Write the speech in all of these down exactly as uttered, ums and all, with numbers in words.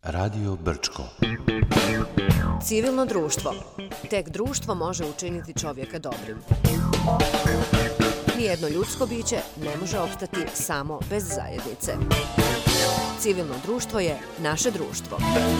Radio Brčko. Civilno društvo. Tek društvo može učiniti čovjeka dobrim. Nijedno ljudsko biće ne može opstati samo bez zajednice. Civilno društvo je naše društvo.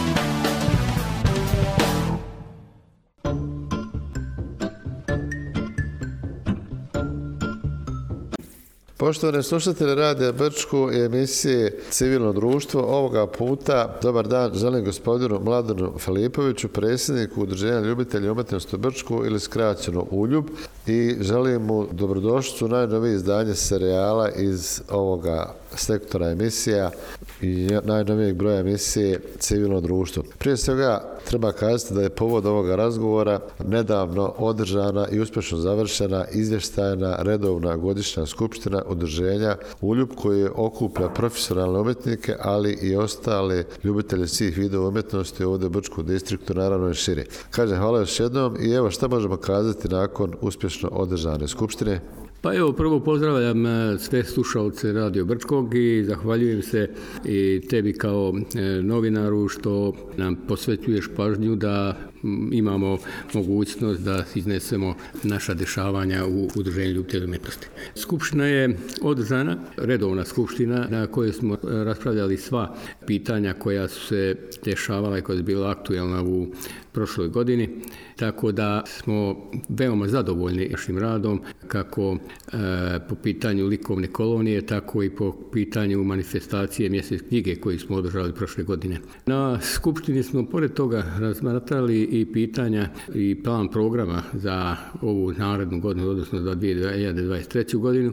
Poštovani slušatelji Radija Brčko i emisije Civilno društvo, ovoga puta dobar dan želim gospodinu Mladenu Filipoviću, predsjedniku Udruženja ljubitelja umjetnosti u Brčku ili skraćeno ULJUB, i želim mu dobrodošlicu u najnovije izdanje serijala iz ovoga sektora emisija i najnovijeg broja emisije Civilno društvo. Prije svega treba kazati da je povod ovoga razgovora nedavno održana i uspješno završena izvještajna redovna godišnja skupština Udruženja ULJUB koji okuplja profesionalne umjetnike, ali i ostale ljubitelje svih vidova umjetnosti ovdje u Brčkom distriktu, naravno i šire. Kažem hvala još jednom i evo šta možemo kazati nakon uspješno održane skupštine. Pa evo, prvo pozdravljam sve slušalce Radio Brčkog i zahvaljujem se i tebi kao novinaru što nam posvećuješ pažnju da imamo mogućnost da iznesemo naša dešavanja u Udruženju ljubitelja umjetnosti. Skupština je održana, redovna skupština na kojoj smo raspravljali sva pitanja koja su se dešavala i koja su bila aktuelna u prošloj godini, tako da smo veoma zadovoljni našim radom, kako e, po pitanju likovne kolonije, tako i po pitanju manifestacije mjesec knjige koji smo održali prošle godine. Na skupštini smo pored toga razmatrali i pitanja i plan programa za ovu narednu godinu, odnosno za dvije hiljade dvadeset treću godinu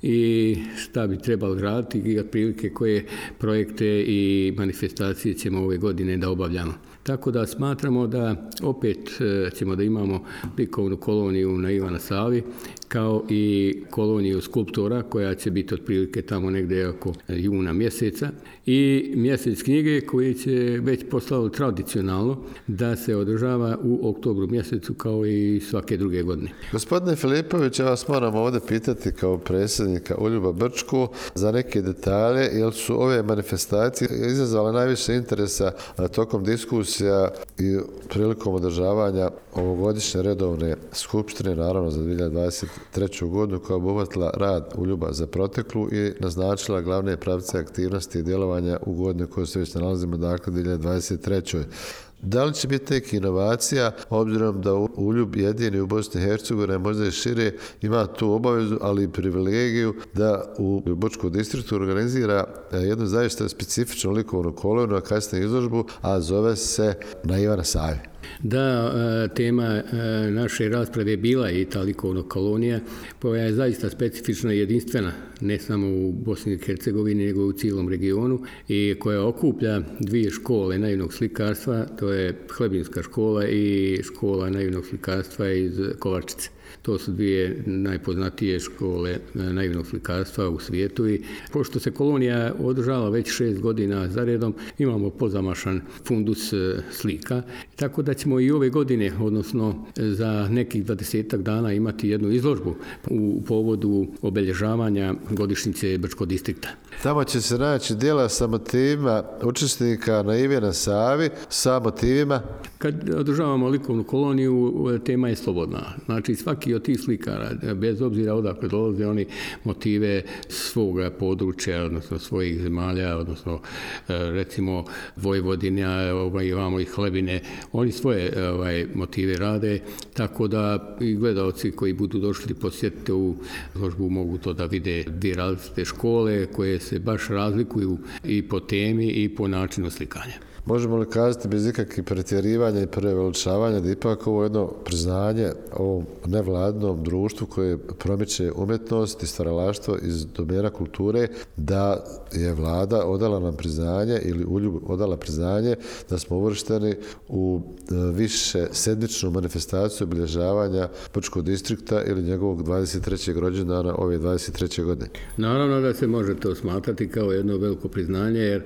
i šta bi trebalo raditi i otprilike koje projekte i manifestacije ćemo ove godine da obavljamo. Tako da smatramo da opet ćemo da imamo likovnu koloniju na Ivana Savi, kao i koloniju skulptora koja će biti otprilike tamo negdje oko juna mjeseca i mjesec knjige koji će već postalo tradicionalno da se održava u oktobru mjesecu kao i svake druge godine. Gospodine Filipović, ja vas moram ovdje pitati kao predsjednika ULJUB-a Brčko za neke detalje, jer su ove manifestacije izazvale najviše interesa tokom diskusija i prilikom održavanja ovogodišnje redovne skupštine, naravno za dvije hiljade dvadeset treću godinu, koja obuhvatila rad ULJUB-a za proteklu i naznačila glavne pravce aktivnosti i djelovanja u godini koju se već nalazimo, dakle dvije hiljade dvadeset treću. Da li će biti neka inovacija, obzirom da ULJUB jedini u Bosni i Hercegovini, možda i šire, ima tu obavezu, ali i privilegiju da u Brčkom distriktu organizira jednu zaista specifičnu likovnu koloniju, a kasnije izložbu, a zove se Na Ivana Savi. Da, tema naše rasprave je bila i ta likovna kolonija, koja je zaista specifična i jedinstvena, ne samo u Bosni i Hercegovini, nego i u cijelom regionu, i koja okuplja dvije škole naivnog slikarstva, to je Hlebinska škola i škola naivnog slikarstva iz Kovačice. To su dvije najpoznatije škole naivnog slikarstva u svijetu i pošto se kolonija održala već šest godina zaredom, imamo pozamašan fundus slika, tako da ćemo i ove godine, odnosno za nekih dvadesetak dana imati jednu izložbu u povodu obilježavanja godišnjice Brčkog distrikta. Tamo će se naći djela sa motivima učesnika Na Ivana Savi, sa motivima. Kad održavamo likovnu koloniju, tema je slobodna. Znači svaki od tih slikara, bez obzira odakle dolaze, oni motive svoga područja, odnosno svojih zemalja, odnosno recimo Vojvodine, ovaj, imamo i Hlebine, oni svoje ovaj, motive rade, tako da i gledalci koji budu došli posjetiti u izložbu mogu to da vide dvije različite škole koje se baš razlikuju i po temi i po načinu slikanja. Možemo li kazati bez ikakvih pretjerivanja i preveličavanja da ipak ovo jedno priznanje ovom nevladnom društvu koje promiče umjetnost i stvaralaštvo iz domena kulture, da je vlada odala nam priznanje ili ULJUB odala priznanje da smo uvršteni u više sedmičnu manifestaciju obilježavanja Brčkog distrikta ili njegovog dvadeset trećeg rođendana ove dvadeset treće godine. Naravno da se može to smatrati kao jedno veliko priznanje, jer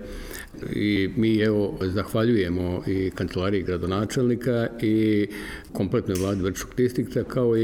i mi evo zahvaljujemo i kancelariji gradonačelnika i kompletnoj vladi Brčkog distrikta, kao i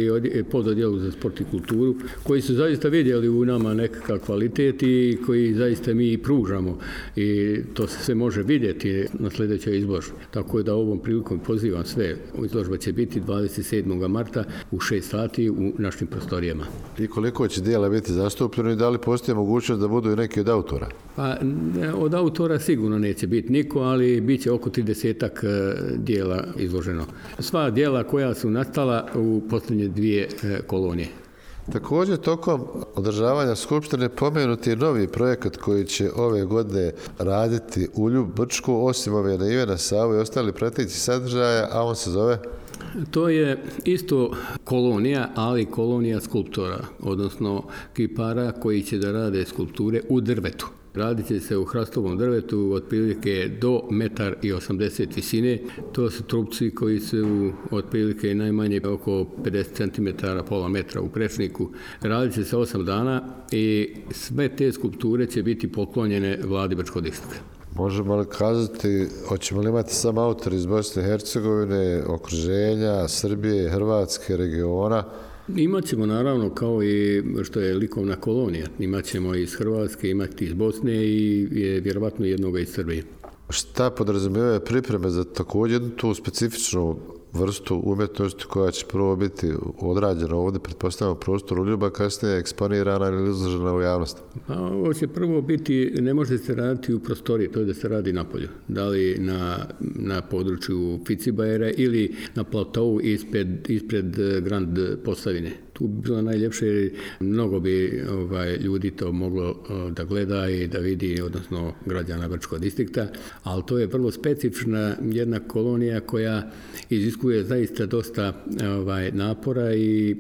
i pododjelu za sport i kulturu, koji su zaista vidjeli u nama nekakav kvalitet i koji zaista mi i pružamo. I to se sve može vidjeti na sljedećoj izložbi. Tako da ovom prilikom pozivam sve. Izložba će biti dvadeset sedmog marta u šest sati u našim prostorijama. I koliko će dijela biti zastupljeno i da li postoji mogućnost da budu i neki od autora? Pa, od autora sigurno neće biti niko, ali bit će oko tridesetak dijela izloženo. Sva dijela koja su nastala u posljednje dvije kolonije. Također, tokom održavanja skupštine pomenuti je novi projekat koji će ove godine raditi u Ljub Brčku, osim ove na Ivana Savu i ostali prateći sadržaja, a on se zove? To je isto kolonija, ali kolonija skulptora, odnosno kipara koji će da rade skulpture u drvetu. Radit će se u hrastovom drvetu otprilike do metar i osamdeset visine. To su trupci koji su otprilike najmanje oko pedeset centimetara, pola metra u prečniku. Radit će se osam dana i sve te skulpture će biti poklonjene vladi Brčkog distrikta. Možemo li kazati, hoćemo li imati sam autor iz Bosne i Hercegovine, okruženja, Srbije, Hrvatske, regiona? Imaćemo naravno, kao i što je likovna kolonija, imaćemo iz Hrvatske, imati iz Bosne i je vjerovatno jednoga iz Srbije. Šta podrazumijevaju pripreme za također tu specifičnu vrstu umjetnosti koja će prvo biti odrađena ovdje, pretpostavljamo, prostoru Ljuba, kasnije eksponirana ili izložena u javnosti? Pa, ovo će prvo biti, ne može se raditi u prostoriji, to je da se radi napolju. Da li na, na području Ficibajera ili na platovu ispred, ispred Grand Posavine. Tu bi bilo najljepše jer mnogo bi ovaj, ljudi to moglo da gleda i da vidi, odnosno građana Brčkog distrikta, ali to je vrlo specifična jedna kolonija koja iziskuje zaista dosta ovaj, napora i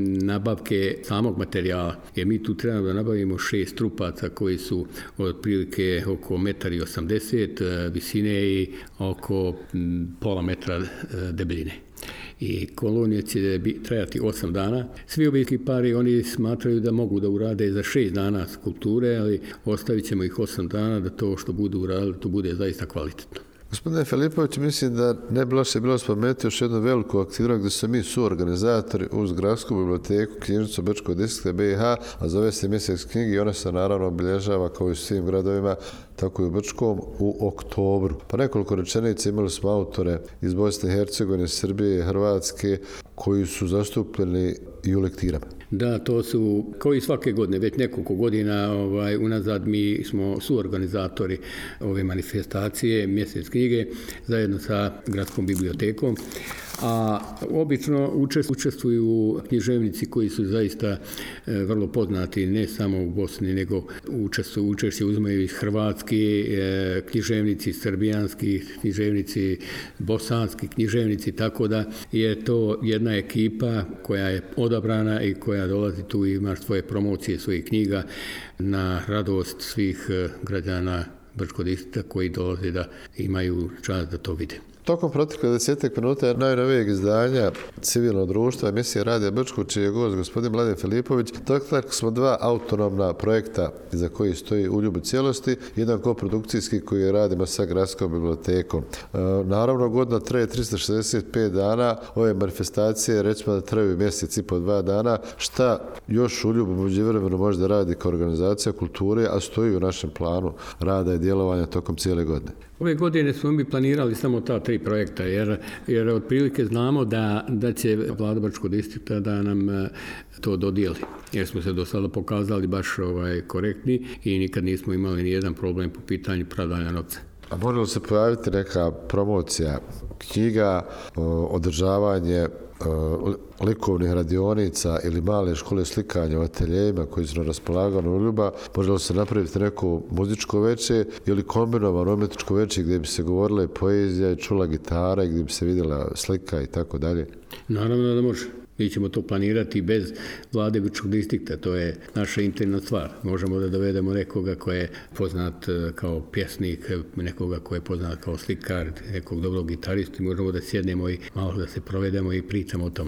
nabavke samog materijala. Jer mi tu trebamo da nabavimo šest trupaca koji su otprilike oko metar i osamdeset visine i oko pola metra debljine. I kolonija će trajati osam dana. Svi ovi kipari, oni smatraju da mogu da urade za šest dana skulpture, ali ostavit ćemo ih osam dana da to što budu uradili, to bude zaista kvalitetno. Gospodine Filipović, mislim da ne bi loše bilo spomenuti još jednu veliku aktivnost gdje su mi suorganizatori uz Gradsku biblioteku, knjižnicu Brčkog distrikta B i H, a zove se Mjesec knjigi i ona se naravno obilježava kao i u svim gradovima, tako i u Brčkom, u oktobru. Pa nekoliko rečenica, imali smo autore iz Bosne i Hercegovine, Srbije, Hrvatske, koji su zastupljeni i u lektirama. Da, to su, kao i svake godine, već nekoliko godina ovaj, unazad mi smo suorganizatori ove manifestacije Mjesec knjige zajedno sa Gradskom bibliotekom. A obično učestvuju književnici koji su zaista vrlo poznati ne samo u Bosni, nego učestvuju, učešće uzimaju iz Hrvatski, književnici srbijanski, književnici bosanski, književnici, tako da je to jedna ekipa koja je odabrana i koja dolazi tu i ima svoje promocije svojih knjiga na radost svih građana Brčkog distrikta koji dolaze da imaju čast da to vide. Tokom protekle desetak minuta najnovijeg izdanja Civilnog društva emisije Radija Brčko, čiji je gost gospodin Mladen Filipović, dotakli smo dva autonomna projekta za koji stoji u Ljubu cijelosti, jedan koprodukcijski koji radimo sa Gradskom bibliotekom. E, naravno, godina traje tristo šezdeset pet dana, ove manifestacije recimo da traju mjesec i po dva dana. Šta još u Ljubu međuvremenu može da radi kao organizacija kulture, a stoji u našem planu rada i djelovanja tokom cijele godine? Ove godine smo mi planirali samo ta tri projekta, jer, jer otprilike znamo da, da će vlada Brčkog distrikta da nam to dodijeli. Jer smo se do sada pokazali baš ovaj, korektni i nikad nismo imali ni jedan problem po pitanju pravdanja novca. A može li se pojaviti neka promocija knjiga, održavanje likovnih radionica ili male škole slikanja u ateljejima koji su na raspolaganju u Ljuba? Može li se napraviti neko muzičko veče ili kombinovano umjetničko veče gdje bi se govorila i poezija i čula gitara i gdje bi se vidjela slika i tako dalje? Naravno da može. Mi ćemo to planirati bez vlade Brčkog distrikta, to je naša interna stvar. Možemo da dovedemo nekoga ko je poznat kao pjesnik, nekoga ko je poznat kao slikar, nekog dobrog gitaristu i možemo da sjednemo i malo da se provedemo i pričamo o tome.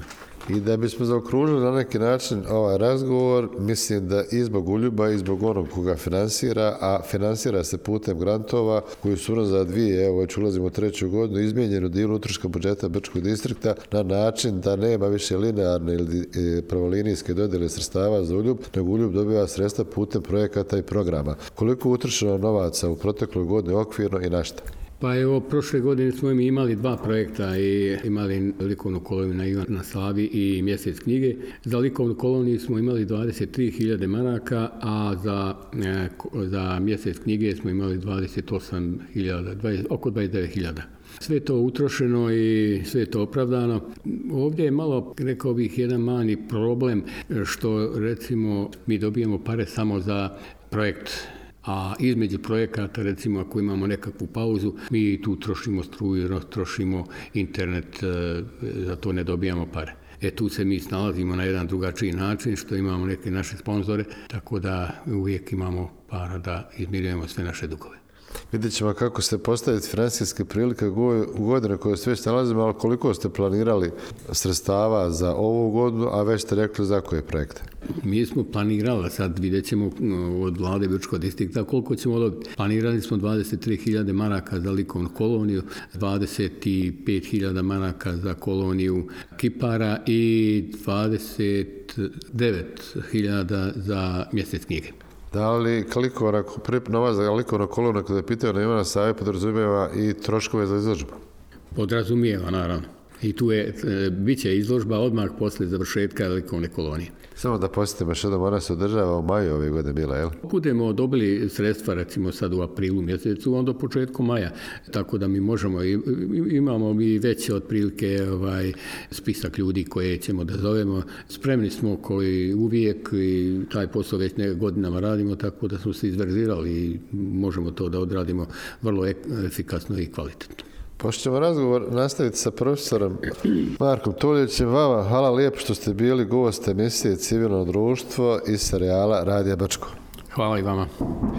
I da bismo zaokružili na neki način ovaj razgovor, mislim da i zbog Uljuba i zbog onog koga finansira, a finansira se putem grantova koji su za dvije, evo već ulazimo u treću godinu, izmijenjenu dio unutrašnjeg budžeta Brčkog distrikta na način da nema više linearne ili pravolinijske dodjele sredstava za Uljub, nego Uljub dobiva sredstva putem projekata i programa. Koliko je utrošeno novaca u protekloj godini okvirno i na šta? Pa evo, prošle godine smo mi imali dva projekta i imali likovnu koloniju na Ivana Slavi i mjesec knjige. Za likovnu koloniju smo imali dvadeset tri hiljade maraka, a za, e, za mjesec knjige smo imali dvadeset osam hiljada, oko dvadeset devet hiljada. Sve je to utrošeno i sve je to opravdano. Ovdje je malo, rekao bih, jedan mali problem što recimo mi dobijemo pare samo za projekt, a između projekata, recimo ako imamo nekakvu pauzu, mi tu trošimo struju, trošimo internet, za to ne dobijamo pare. E tu se mi snalazimo na jedan drugačiji način, što imamo neke naše sponzore, tako da uvijek imamo para da izmirujemo sve naše dugove. Vidjet ćemo kako ste postaviti financijske prilike u godine koje sve već nalazimo, ali koliko ste planirali sredstava za ovu godinu, a već ste rekli za koje projekte? Mi smo planirali, sad vidjet ćemo od vlade Brčkog distrikta koliko ćemo dobiti. Planirali smo dvadeset tri hiljade maraka za likovnu koloniju, dvadeset pet hiljada maraka za koloniju kipara i dvadeset devet hiljada za mjesec knjige. Da li likovna, novac za likovnu koloniju, kada je pitao na Ivana Save, podrazumijeva i troškove za izložbu? Podrazumijeva, naravno. I tu je, e, bit će izložba odmah posle završetka likovne kolonije. Samo da posjetimo što da ona se održava u maju ove godine bila, jel? Budemo dobili sredstva recimo sad u aprilu mjesecu, onda početku maja, tako da mi možemo, imamo mi već otprilike ovaj, spisak ljudi koje ćemo da zovemo. Spremni smo koji uvijek i taj posao već ne godinama radimo, tako da smo se izverzirali i možemo to da odradimo vrlo efikasno i kvalitetno. Pošto ćemo razgovor nastaviti sa profesorom Markom Tuljevićem, vama hvala lijepo što ste bili gost emisije Civilno društvo iz serijala Radija Brčko. Hvala i vama.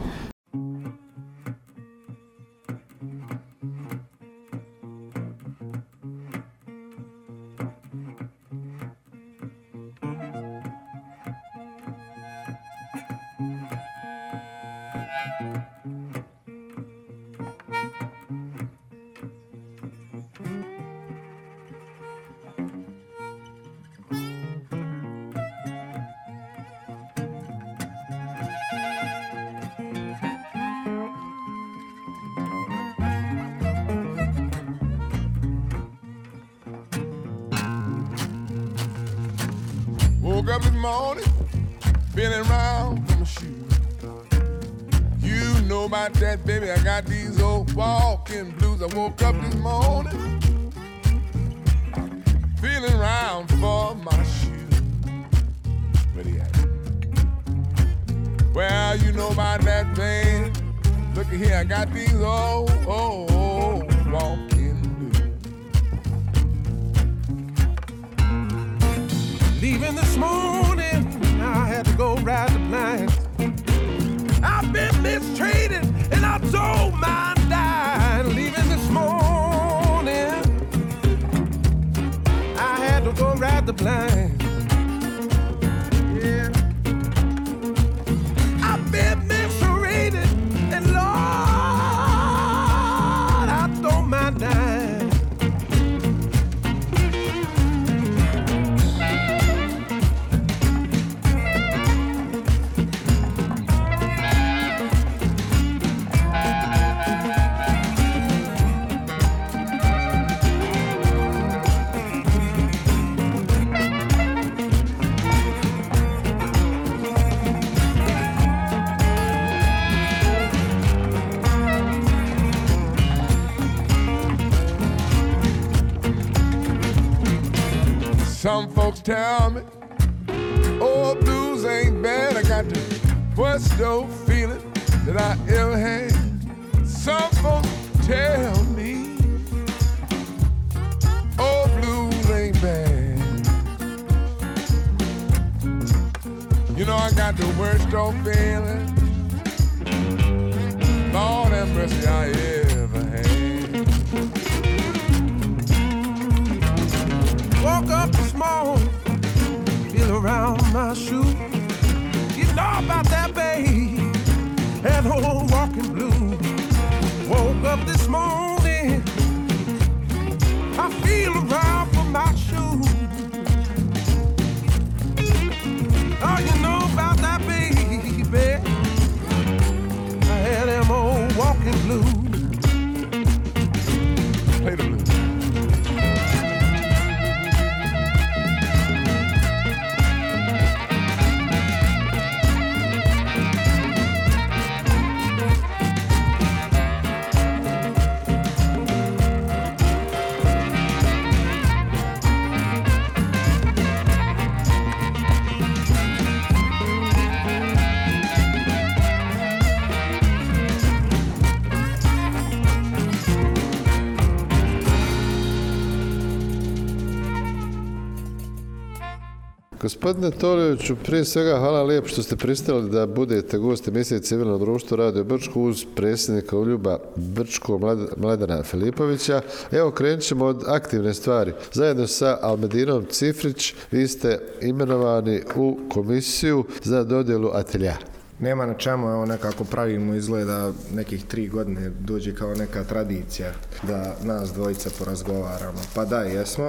Woke up this morning, feeling round for my shoes. You know about that, baby, I got these old walking blues. I woke up this morning, feeling round for my shoes. Where they at? Well, you know about that, man. Look at here, I got these old, old, old walking blues. Leaving this morning, I had to go ride the blind. I've been mistreated and I told my die. Leaving this morning, I had to go ride the blind. Yeah, I've been mistreated and Lord, I don't mind dying. Some folks tell me, oh, blues ain't bad. I got the worst old feeling that I ever had. Some folks tell me, oh, blues ain't bad. You know I got the worst old feeling, Lord have mercy, I ever had. Woke up this morning, my shoe. You know about that, babe, that old walking blue. Woke up this morning, I feel around for my shoe. Oh, you know about that, baby, I had them old walking blue. Play the blues. Gospodine Toljeviću, prije svega hvala lijepo što ste pristali da budete gost emisije Civilno društvo Radio Brčko uz predsjednika Uljuba Brčko Mladena Filipovića. Evo, krenut ćemo od aktivne stvari. Zajedno sa Almedinom Cifrić vi ste imenovani u komisiju za dodjelu atelja. Nema na čemu, evo nekako pravimo izgleda nekih tri godine dođe kao neka tradicija da nas dvojica porazgovaramo. Pa da, jesmo.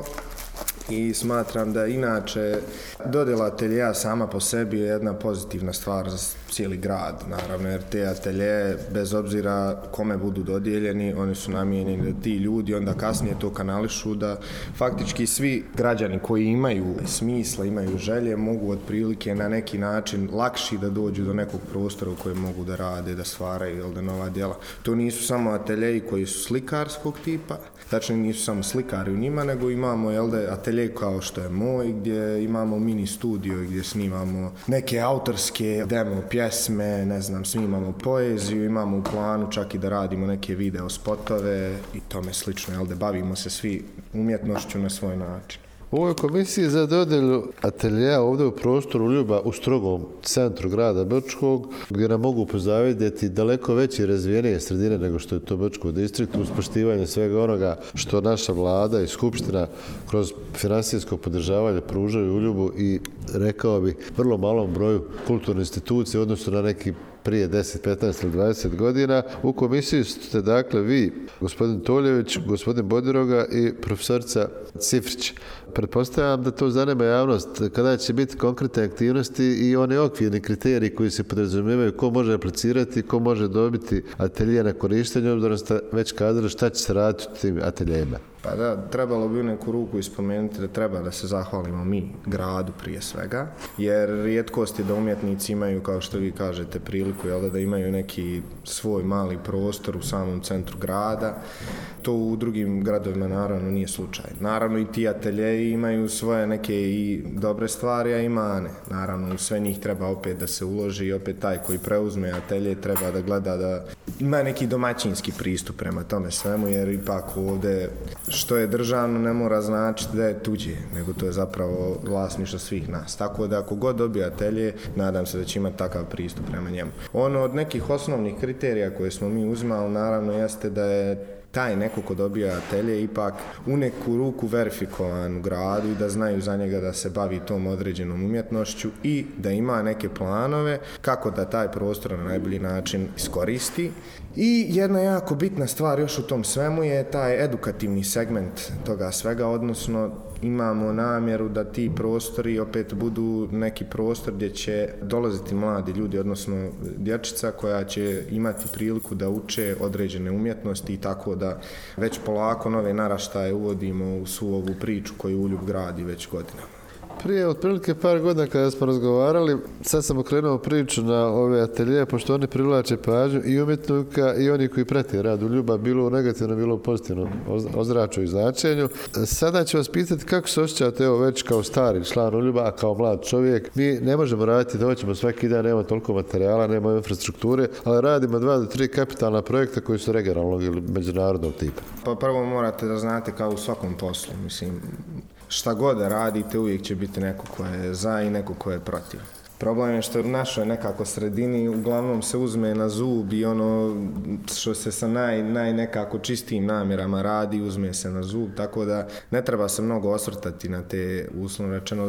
I smatram da inače dodjela ateljeja sama po sebi je jedna pozitivna stvar za cijeli grad, naravno, jer te ateljeje, bez obzira kome budu dodijeljeni, oni su namijenjeni da ti ljudi onda kasnije to kanališu, da faktički svi građani koji imaju smisla, imaju želje, mogu otprilike na neki način lakši da dođu do nekog prostora u kojem mogu da rade, da stvaraju, jel da, nova djela. To nisu samo ateljeji koji su slikarskog tipa, tačno nisu samo slikari u njima, nego imamo, jel da, ateljej kao što je moj, gdje imamo mini studio gdje snimamo neke autorske demo pjesme, ne znam, snimamo poeziju, imamo u planu čak i da radimo neke video spotove i tome slično, jel da, bavimo se svi umjetnošću na svoj način. U ovoj komisiji za dodjelu ateljeja ovdje u prostoru Uljuba u strogom centru grada Brčkog, gdje nam mogu pozavidjeti daleko veće i razvijenije sredine nego što je to Brčko distrikt, uz poštivanje svega onoga što naša vlada i skupština kroz finansijsko podržavanje pružaju Uljubu i, rekao bi, vrlo malom broju kulturnih institucija u odnosu na neki prije deset, petnaest ili dvadeset godina. U komisiji ste dakle vi, gospodin Toljević, gospodin Bodiroga i profesorica Cifrić. Pretpostavljam da to zanima javnost. Kada će biti konkretne aktivnosti i one okvirni kriteriji koji se podrazumijevaju, ko može aplicirati, ko može dobiti atelje na korištenje, obzirom ste već kazali šta će se raditi u tim ateljejima. Pa da, trebalo bi u neku ruku ispomenuti da treba da se zahvalimo mi, gradu prije svega, jer rijetkost je da umjetnici imaju, kao što vi kažete, priliku, jel, da imaju neki svoj mali prostor u samom centru grada. To u drugim gradovima naravno nije slučaj. Naravno i ti ateljeji imaju svoje neke i dobre stvari, a i mane. Naravno u sve njih treba opet da se uloži i opet taj koji preuzme atelje treba da gleda da ima neki domaćinski pristup prema tome svemu, jer ipak ovdje što je državno ne mora značiti da je tuđe, nego to je zapravo vlasništvo svih nas. Tako da ako god dobije atelje, nadam se da će imati takav pristup prema njemu. Ono od nekih osnovnih kriterija koje smo mi uzimali, naravno, jeste da je taj neko ko dobija atelje ipak u neku ruku verifikovan u gradu i da znaju za njega da se bavi tom određenom umjetnošću i da ima neke planove kako da taj prostor na najbolji način iskoristi. I jedna jako bitna stvar još u tom svemu je taj edukativni segment toga svega, odnosno imamo namjeru da ti prostori opet budu neki prostor gdje će dolaziti mladi ljudi, odnosno dječica koja će imati priliku da uče određene umjetnosti i tako da već polako nove naraštaje uvodimo u svu ovu priču koju Uljub gradi već godinama. Prije otprilike par godina kada smo razgovarali, sad sam okrenuo priču na ove ateljeje, pošto oni privlače pažnju i umjetnika i oni koji prate rad Uljuba, bilo u negativnom, bilo u pozitivnom ozračju i značenju. Sada ću vas pitati kako se osjećate, evo, već kao stari član Uljuba, a kao mlad čovjek. Mi ne možemo raditi da hoćemo svaki dan, nema toliko materijala, nema infrastrukture, ali radimo dva do tri kapitalna projekta koji su regionalnog ili međunarodnog tipa. Pa prvo morate da znate, kao u svakom poslu, mislim, šta god da radite, uvijek će biti neko ko je za i neko ko je protiv. Problem je što u našoj nekako sredini uglavnom se uzme na zub i ono što se sa naj, naj nekako čistijim namjerama radi, uzme se na zub, tako da ne treba se mnogo osvrtati na te, uslovno rečeno,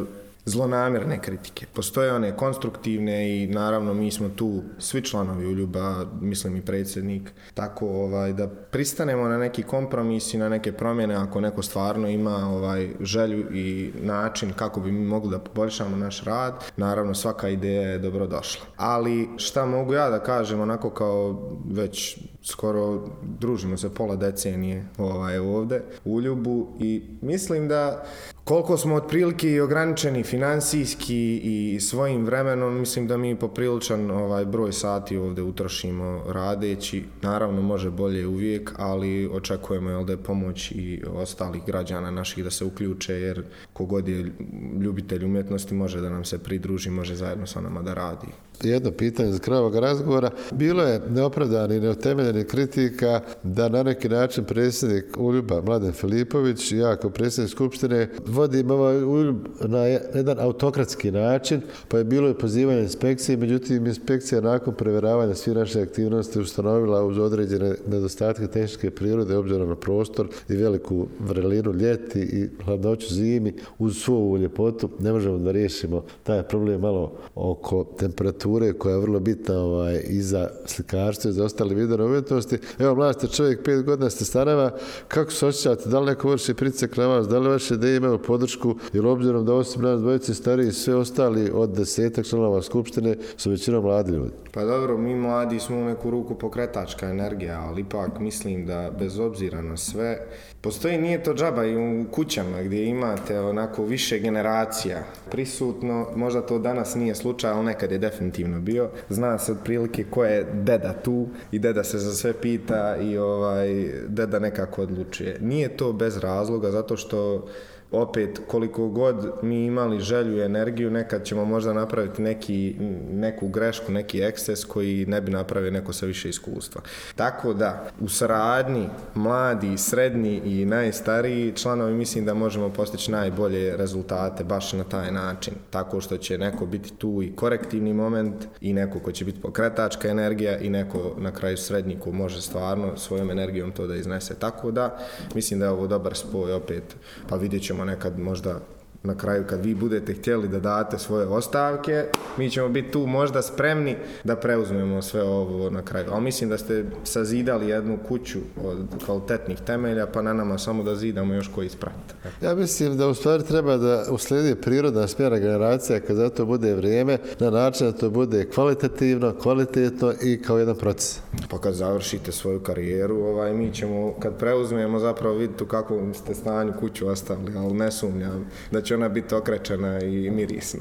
zlonamjerne kritike. Postoje one konstruktivne i naravno mi smo tu svi članovi Uljuba, mislim i predsjednik, tako ovaj, da pristanemo na neki kompromis i na neke promjene ako neko stvarno ima ovaj, želju i način kako bi mi mogli da poboljšamo naš rad. Naravno svaka ideja je dobrodošla. Ali šta mogu ja da kažem, onako kao već skoro družimo se pola decenije ovaj, ovde u Uljubu i mislim da koliko smo otprilike i ograničeni finansijski i svojim vremenom, mislim da mi popriličan ovaj, broj sati ovde utrošimo radeći. Naravno može bolje uvijek, ali očekujemo jel, da je pomoć i ostalih građana naših da se uključe, jer kogod je ljubitelj umjetnosti može da nam se pridruži, može zajedno sa nama da radi. Jedno pitanje za kraj ovog razgovora. Bilo je neopravdani i neutemeljeni kritika da na neki način predsjednik Uljuba Mladen Filipović i ja kao predsjednik Skupštine vodim ovaj Uljub na jedan autokratski način, pa je bilo i pozivanje inspekcije, međutim inspekcija nakon provjeravanja svih naše aktivnosti ustanovila uz određene nedostatke tehničke prirode obzirom na prostor i veliku vrelinu ljeti i hladnoću zimi, uz svu ovu ljepotu ne možemo da riješimo taj problem malo oko temperature koja je vrlo bitna ovaj, i za slikarstvo i za ostale vidove umjetnosti. Evo, mlad ste čovjek, pet godina ste stanova, kako se osjećate, da li neko vrši pritisak na vas, da li vaše ideje imaju podršku, jer obzirom da osim nas dvojice stariji, sve ostali od desetak članova Skupštine su većinom mladi ljudi. Pa dobro, mi mladi smo u neku ruku pokretačka energija, ali ipak mislim da bez obzira na sve, postoji, nije to džaba i u kućama gdje imate onako više generacija prisutno, možda to danas nije slučaj, ali nekad je definitivno bio. Zna se otprilike ko je deda tu i deda se za sve pita i ovaj, deda nekako odlučuje. Nije to bez razloga, zato što opet, koliko god mi imali želju i energiju, nekad ćemo možda napraviti neki, neku grešku, neki eksces koji ne bi napravio neko sa više iskustva. Tako da, u saradnji mladi, srednji i najstariji članovi mislim da možemo postići najbolje rezultate baš na taj način. Tako što će neko biti tu i korektivni moment i neko ko će biti pokretačka energija i neko na kraju srednji ko može stvarno svojom energijom to da iznese. Tako da, mislim da je ovo dobar spoj opet, pa vidjet ćemo nekad možda na kraju kad vi budete htjeli da date svoje ostavke, mi ćemo biti tu možda spremni da preuzmemo sve ovo na kraju. Ali mislim da ste sazidali jednu kuću od kvalitetnih temelja, pa na nama samo da zidamo još koji isprati. Ja mislim da u stvari treba da usledi prirodna smjena generacija kad za to bude vrijeme, na način da to bude kvalitativno, kvalitetno i kao jedan proces. Pa kad završite svoju karijeru, ovaj, mi ćemo, kad preuzmemo, zapravo vidjeti u kakvom ste stanju kuću ostavili, ali ne sumnjam da će ona biti okrečena i mirisna.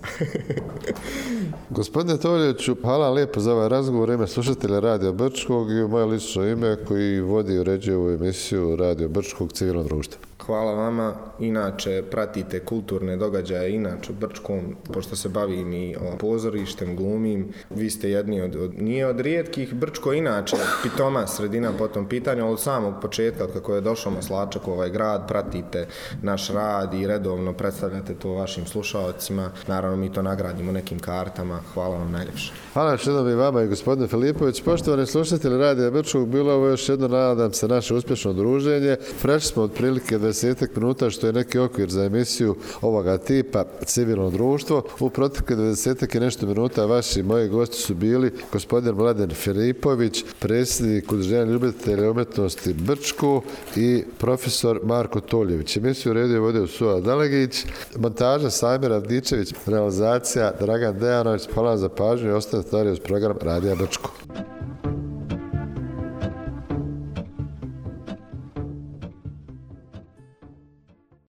Gospodine Toljeviću, hvala lijepo za ovaj razgovor u ime slušatelja Radio Brčkog i u moje lično ime koji vodi i uređuje ovu emisiju Radio Brčkog civilno društvo. Hvala vama. Inače, pratite kulturne događaje inače u Brčkom, pošto se bavim i pozorištem, glumim. Vi ste jedni od, od nije od rijetkih. Brčko inače pitoma sredina po tom pitanju, ali od samog početka, od kako je došao Maslačak u ovaj grad, pratite naš rad i redovno predstavljate to vašim slušalcima. Naravno, mi to nagradimo nekim kartama. Hvala vam najljepše. Hvala još jednom i vama i gospodine Filipović. Poštovani slušatelji Radija Brčkog, bilo ovo još jedno, nadam se, naše uspješno druženje. Prešli smo otprilike dvadesetak minuta, što je neki okvir za emisiju ovoga tipa civilno društvo. U protekle dvadesetak i nešto minuta vaši moji gosti su bili gospodin Mladen Filipović, predsjednik Udruženja ljubitelja umjetnosti Brčku i profesor Marko Toljević. Emisiju redio je vodio Suad Dalegić, montaža Sajmir Avdičević, realizacija Dragan Dejanović. Hvala za pažnju i ostanite dalje uz program Radija Brčko.